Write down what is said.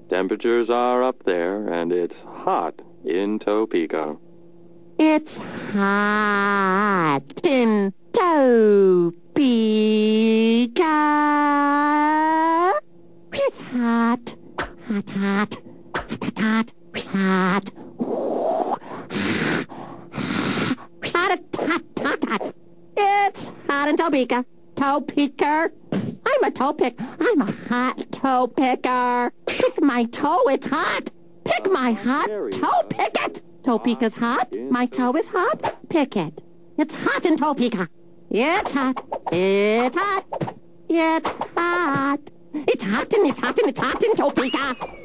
Temperatures are up there, and it's hot in Topeka. It's hot in Topeka. It's hot. Hot, hot. Hot, hot, hot. Hot, hot, hot, hot. It's hot in Topeka. Toe picker. I'm a toe pick. I'm a hot toe picker. Pick my toe, it's hot. Pick my hot toe, pick it. Topeka's hot. My toe is hot. Pick it. It's hot in Topeka. It's hot. It's hot. It's hot. It's hot and it's hot and it's hot in Topeka.